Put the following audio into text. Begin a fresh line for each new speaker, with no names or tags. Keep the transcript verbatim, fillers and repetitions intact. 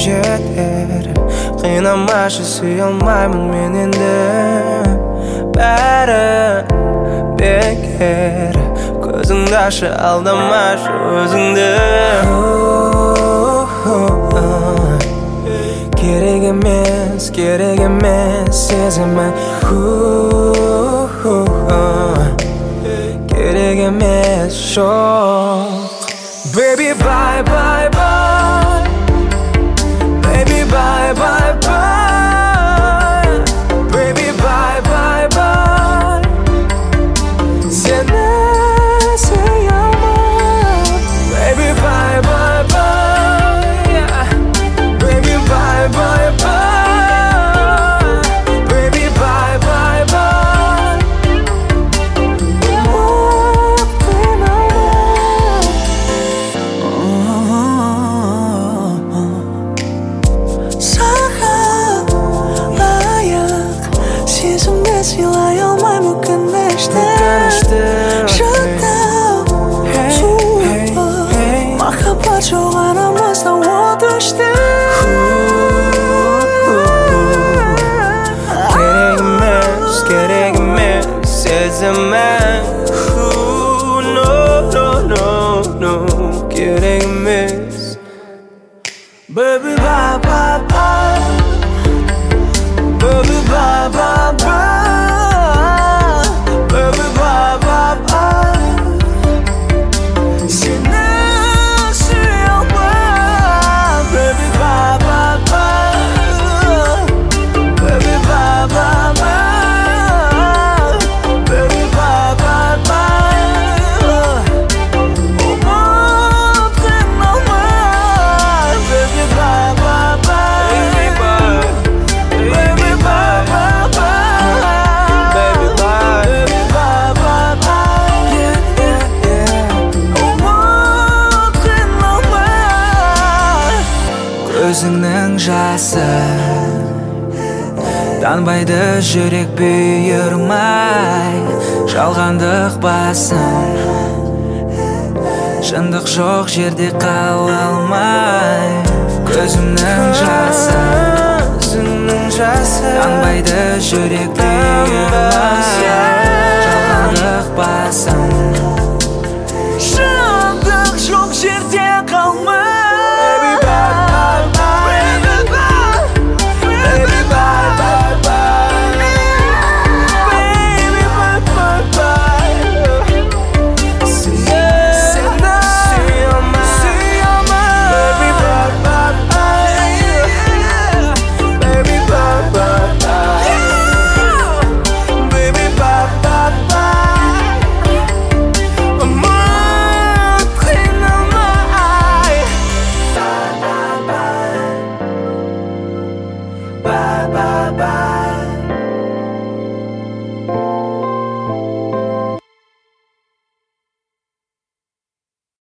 жетер. Қинамашы, сүйе алмаймын мен енді. Бәрі бекер. Көзіңді ашы, алдамашы өзіңді. Керек емес, керек емес сезімі. Керек емес жоқ. Baby bye bye bye. Baby bye bye bye. Baby bye bye bye. Seni sevemem. Baby bye bye bye. Baby bye bye bye. Baby bye bye bye.
Сыйлай алмай өкінішті жаттау суық махаббат жоқ арамызда от өшті.
Керек емес, керек емес сезімі. No, no, no, no, керек емес. Baby bye bye bye. Baby bye bye bye. Өзіңнің жасы танбайды жүрек бұйырмай. Жалғандық басын, шындық жоқ жерде қала алмай. Көзімнің жасы танбайды жүрек бұйырмай. Жалғандық басын,
шындық жоқ жерде